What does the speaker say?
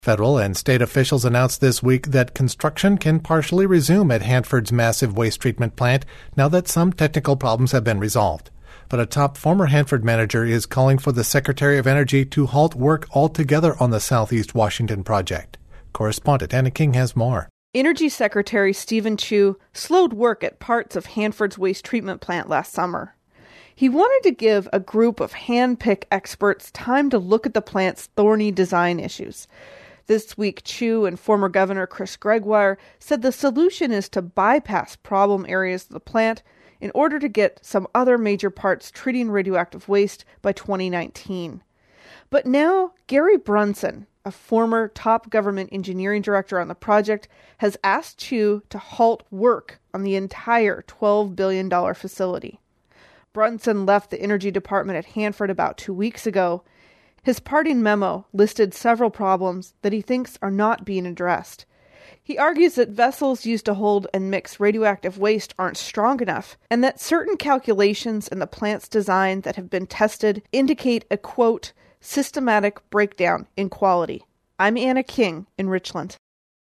Federal and state officials announced this week that construction can partially resume at Hanford's massive waste treatment plant now that some technical problems have been resolved. But a top former Hanford manager is calling for the Secretary of Energy to halt work altogether on the Southeast Washington project. Correspondent Anna King has more. Energy Secretary Steven Chu slowed work at parts of Hanford's waste treatment plant last summer. He wanted to give a group of hand-picked experts time to look at the plant's thorny design issues. This week, Chu and former Governor Chris Gregoire said the solution is to bypass problem areas of the plant in order to get some other major parts treating radioactive waste by 2019. But now, Gary Brunson, a former top government engineering director on the project, has asked Chu to halt work on the entire $12 billion facility. Brunson left the Energy Department at Hanford about 2 weeks ago. His parting memo listed several problems that he thinks are not being addressed. He argues that vessels used to hold and mix radioactive waste aren't strong enough, and that certain calculations in the plant's design that have been tested indicate a, quote, systematic breakdown in quality. I'm Anna King in Richland.